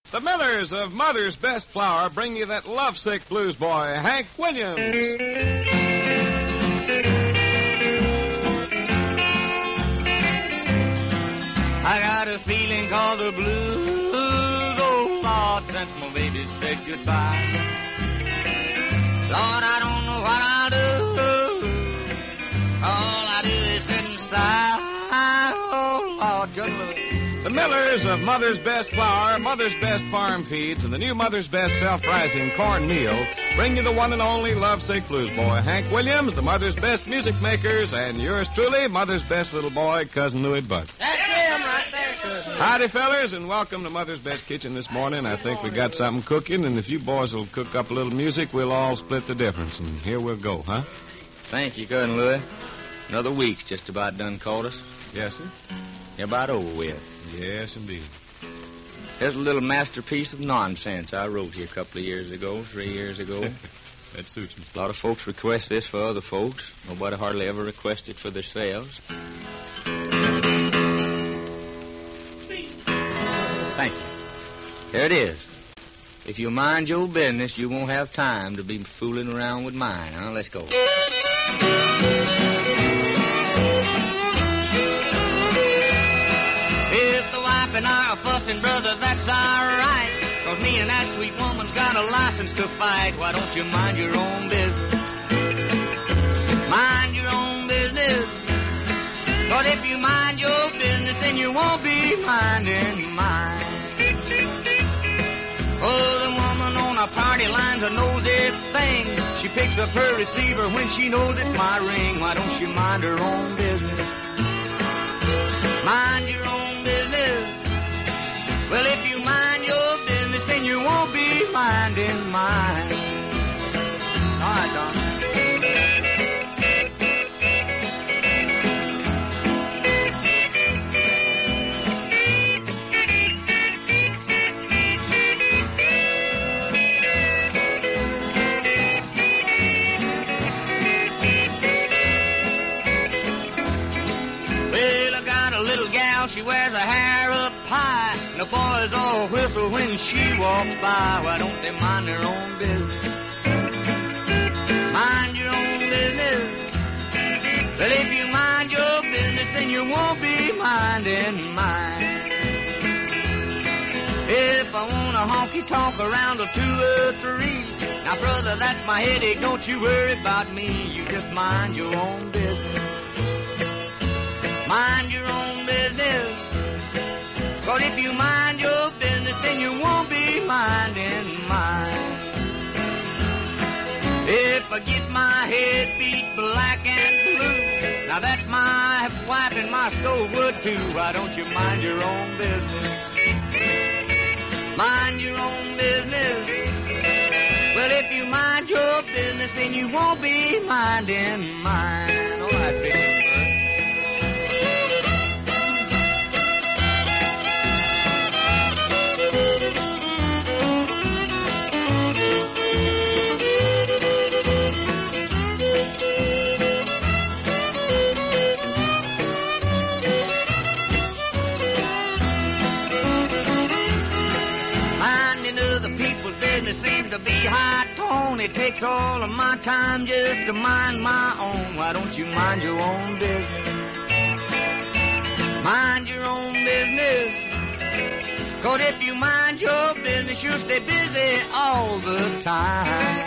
The Millers of Mother's Best Flour bring you that lovesick blues boy, Hank Williams. I got a feeling called the blues, oh Lord, since my baby said goodbye. Lord, I don't know what I'll do. All I do is sit and sigh. Oh Lord, good Lord. The Millers of Mother's Best Flour, Mother's Best Farm Feeds, and the new Mother's Best Self-Rising Corn Meal bring you the one and only lovesick blues boy, Hank Williams, the Mother's Best Music Makers, and yours truly, Mother's Best little boy, Cousin Louie Buck. That's him right there, Cousin. Howdy, fellers, and welcome to Mother's Best Kitchen this morning. I think we got something cooking, and if you boys will cook up a little music, we'll all split the difference, and here we'll go, huh? Thank you, Cousin Louie. Another week's just about done called us. Yes, sir? You're about over with. Yes, indeed. Here's a little masterpiece of nonsense I wrote here a couple of years ago, 3 years ago. That suits me. A lot of folks request this for other folks. Nobody hardly ever requests it for themselves. Thank you. Here it is. If you mind your business, you won't have time to be fooling around with mine. Huh? Let's go. And I are fussing, brother, that's all right. 'Cause me and that sweet woman's got a license to fight. Why don't you mind your own business? Mind your own business. But if you mind your business, then you won't be minding mine. Oh, the woman on a party line's a nosy thing. She picks up her receiver when she knows it's my ring. Why don't you mind her own business? Mind your own business. Well, if you mind your business, then you won't be minding mine. All right, Don. Well, I got a little gal, she wears a hair up high. And the boys all whistle when she walks by. Why don't they mind their own business? Mind your own business. Well, if you mind your business, then you won't be minding mine. If I want a honky-tonk around till 2 or 3. Now, brother, that's my headache. Don't you worry about me. You just mind your own business. Mind your own business. But if you mind your business, then you won't be minding mine. If I get my head beat black and blue, now that's my wife and my stove wood too. Why don't you mind your own business? Mind your own business. Well, if you mind your business, then you won't be minding mine. All right, Ricky. Seems to be high tone. It takes all of my time just to mind my own. Why don't you mind your own business? Mind your own business. 'Cause if you mind your business, you'll stay busy all the time.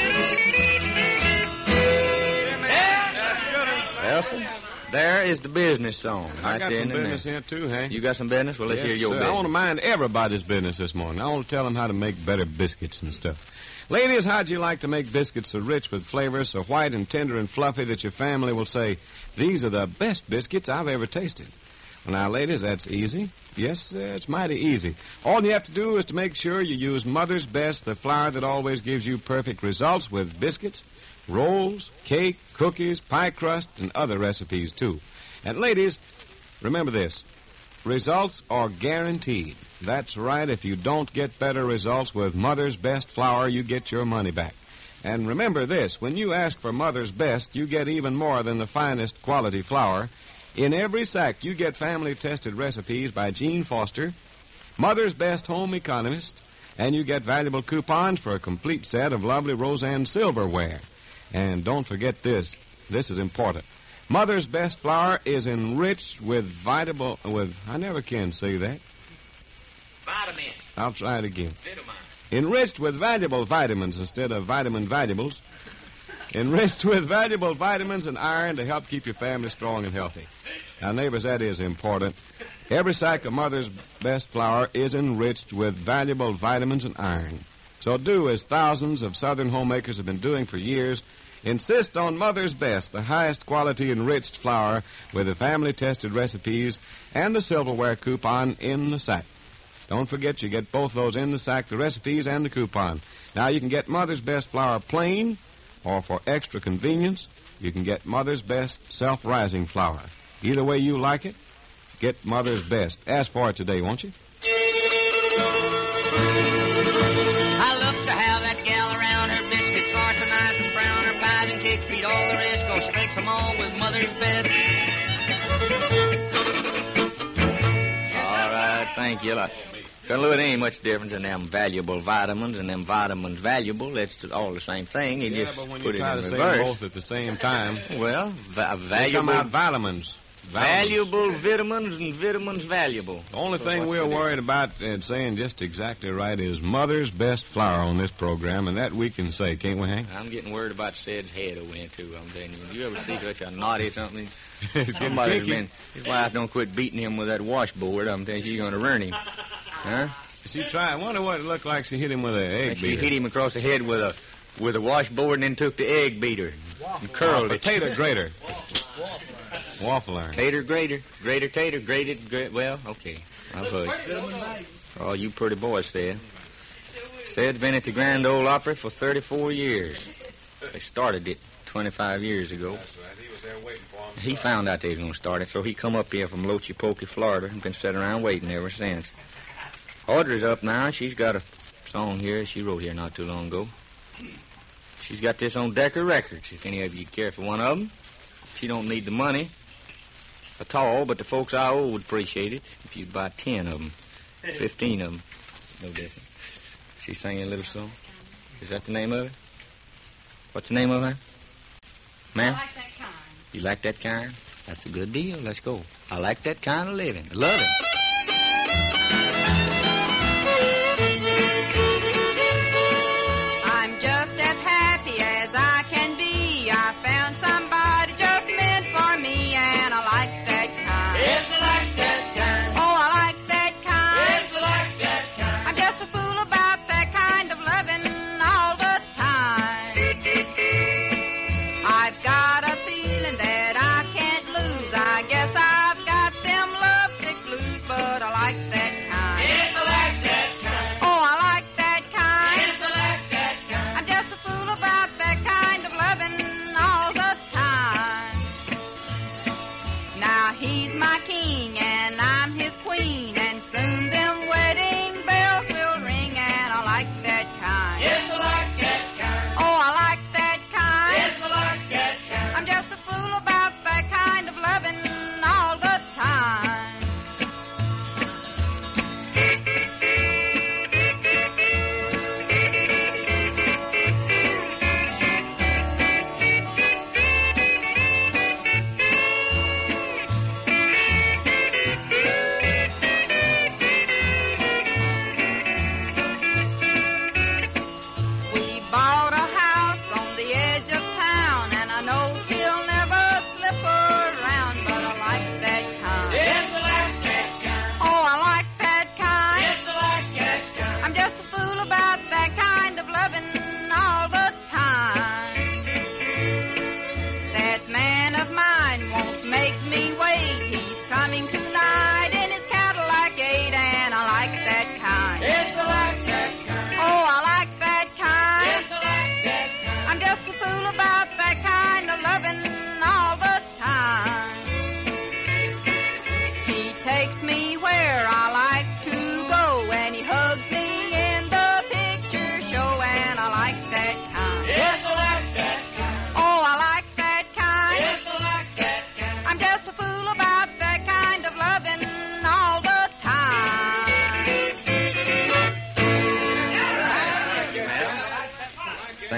Yeah, that's good. Elson, there is the business song. I got there some in business there. here, too, Hank. You got some business? Well, let's hear your sir. business. I want to mind everybody's business this morning. I want to tell them how to make better biscuits and stuff. Ladies, how'd you like to make biscuits so rich with flavor, so white and tender and fluffy that your family will say, these are the best biscuits I've ever tasted? Well, now, ladies, that's easy. Yes, it's mighty easy. All you have to do is to make sure you use Mother's Best, the flour that always gives you perfect results with biscuits, rolls, cake, cookies, pie crust, and other recipes, too. And ladies, remember this. Results are guaranteed. That's right. If you don't get better results with Mother's Best flour, you get your money back. And remember this. When you ask for Mother's Best, you get even more than the finest quality flour. In every sack, you get family-tested recipes by Gene Foster, Mother's Best Home Economist, and you get valuable coupons for a complete set of lovely Roseanne silverware. And don't forget this. This is important. Mother's Best flour is enriched with I never can say that. Vitamin. I'll try it again. Vitamin. Enriched with valuable vitamins instead of vitamin valuables. Enriched with valuable vitamins and iron to help keep your family strong and healthy. Now, neighbors, that is important. Every sack of Mother's Best flour is enriched with valuable vitamins and iron. So do as thousands of Southern homemakers have been doing for years. Insist on Mother's Best, the highest quality enriched flour with the family-tested recipes and the silverware coupon in the sack. Don't forget, you get both those in the sack, the recipes and the coupon. Now, you can get Mother's Best flour plain, or for extra convenience, you can get Mother's Best self-rising flour. Either way you like it, get Mother's Best. Ask for it today, won't you? I love to have that gal around. Her biscuits are so nice and brown. Her pies and cakes beat all the rest. Go straight them all with Mother's Best. All right, thank you. It ain't much difference in them valuable vitamins and them vitamins valuable. It's all the same thing. You just but when put you it try in to say reverse. both at the same time, Well, they come valuable, out vitamins. valuable vitamins and vitamins valuable. The only thing we're worried about and saying just exactly right is Mother's Best flour on this program, and that we can say, can't we, Hank? I'm getting worried about Sid's head over here, too. I'm telling you. You ever see such a naughty something? It's getting Somebody's kinky. been... His wife don't quit beating him with that washboard. I'm telling you, she's going to ruin him. Huh? She tried. I wonder what it looked like she hit him with an egg She beater. hit him across the head with a washboard and then took the egg beater and curled it. Potato grater. Waffle iron. Tater grater. Grater tater. Grated. Well, okay. I'll hush. For all you pretty boys there. Said's been at the Grand Ole Opry for 34 years. They started it 25 years ago. That's right. He was there waiting for him. He found out they was going to start it, so he come up here from Lochie Pokey, Florida, and been sitting around waiting ever since. Audrey's up now. She's got a song here she wrote here not too long ago. She's got this on Decca Records, if any of you care for one of them. She don't need the money at all, but the folks I owe would appreciate it if you'd buy 10 of them, 15 of them. No different. She's singing a little song. Is that the name of it? What's the name of it? Ma'am? I like that kind. You like that kind? That's a good deal. Let's go. I like that kind of living. Love it. I'm just as happy as I can be. I found somebody just meant for me, and I like that kind. Yes, I like that kind. Oh, I like that kind. Yes, I like that kind. I'm just a fool about that kind of loving all the time. I've got a feeling that I can't lose. I guess I've got them lovesick blues, but I like that kind. Yes, I like that kind. Oh, I like that kind. Yes, I like that kind. I'm just a fool about that kind of loving all the time. Now he's my king and I'm his queen, and soon them wedding bells will ring, and I like that kind. Yes, I like that kind. Oh, I like that kind. Yes, I like that kind. I'm just a fool about that kind of loving all the time.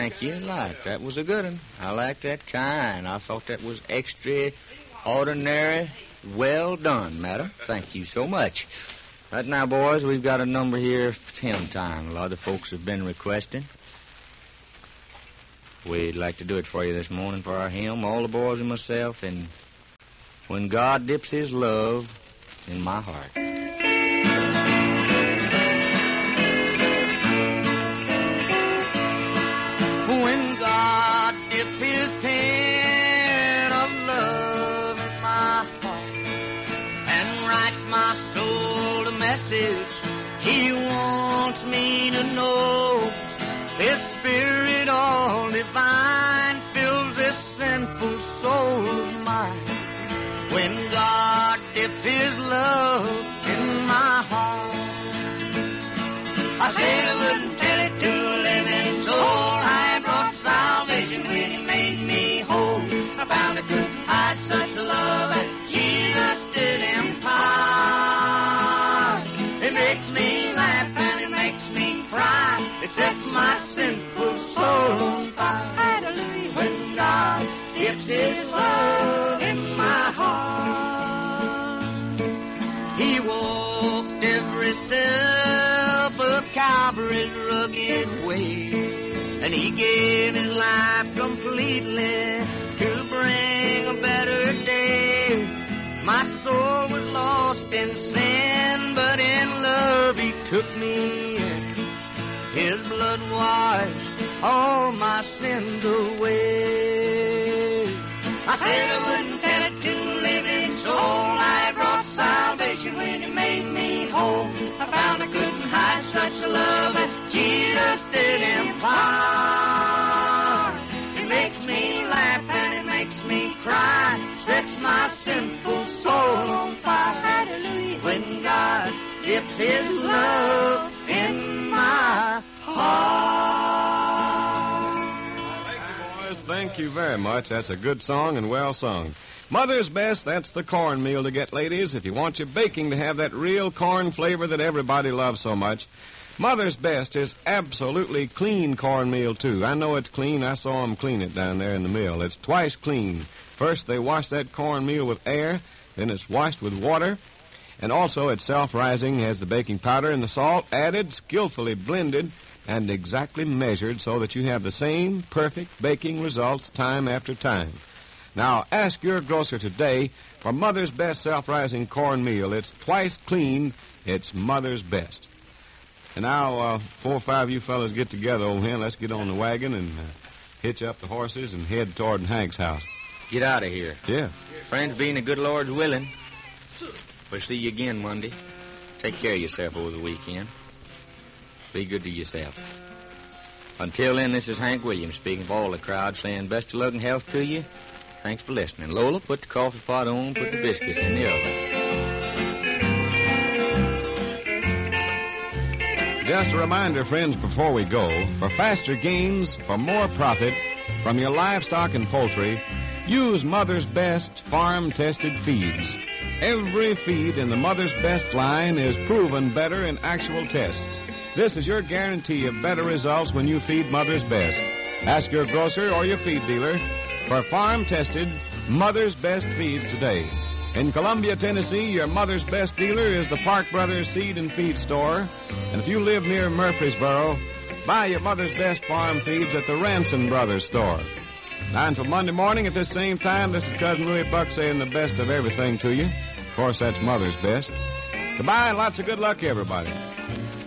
Thank you a lot. That was a good one. I like that kind. I thought that was extraordinary. Well done, madam. Thank you so much. Right now, boys, we've got a number here for hymn time. A lot of folks have been requesting. We'd like to do it for you this morning for our hymn, all the boys and myself, and When God Dips His Love in My Heart. When God dips His pen of love in my heart and writes my soul a message He wants me to know, His Spirit all divine fills this sinful soul of mine. When God dips His love in my heart, I said I wouldn't tell it to a living soul. I brought salvation when He made me whole. I found I couldn't hide such love as Jesus did impart. It makes me laugh and it makes me cry. It sets my sinful soul on fire. Hallelujah. When God dips His love in my heart, He walked every step of Calvary's rugged way, and He gave His life completely to bring a better day. My soul was lost in sin, but in love He took me in. His blood washed all my sins away. I said I wouldn't tell it to a living soul. I brought salvation when He made me whole. I found I couldn't hide such a love as Jesus did impart. It makes me laugh and it makes me cry. Sets my sinful soul on fire. Hallelujah. When God dips His love in my heart. Thank you, boys. Thank you very much. That's a good song and well sung. Mother's Best, that's the cornmeal to get, ladies, if you want your baking to have that real corn flavor that everybody loves so much. Mother's Best is absolutely clean cornmeal, too. I know it's clean. I saw them clean it down there in the mill. It's twice clean. First, they wash that cornmeal with air, then it's washed with water, and also it's self-rising, has the baking powder and the salt added, skillfully blended, and exactly measured so that you have the same perfect baking results time after time. Now, ask your grocer today for Mother's Best self-rising cornmeal. It's twice clean. It's Mother's Best. And now, 4 or 5 of you fellas get together, old hen. Let's get on the wagon and hitch up the horses and head toward Hank's house. Get out of here. Yeah. Friends, being the good Lord's willing, we'll see you again Monday. Take care of yourself over the weekend. Be good to yourself. Until then, this is Hank Williams speaking for all the crowd, saying best of luck and health to you. Thanks for listening. Lola, put the coffee pot on, put the biscuits in the oven. Just a reminder, friends, before we go, for faster gains, for more profit from your livestock and poultry, use Mother's Best farm-tested feeds. Every feed in the Mother's Best line is proven better in actual tests. This is your guarantee of better results when you feed Mother's Best. Ask your grocer or your feed dealer for farm-tested Mother's Best feeds today. In Columbia, Tennessee, your Mother's Best dealer is the Park Brothers Seed and Feed Store. And if you live near Murfreesboro, buy your Mother's Best farm feeds at the Ranson Brothers Store. Now, until Monday morning at this same time, this is Cousin Louie Buck saying the best of everything to you. Of course, that's Mother's Best. Goodbye and lots of good luck, everybody.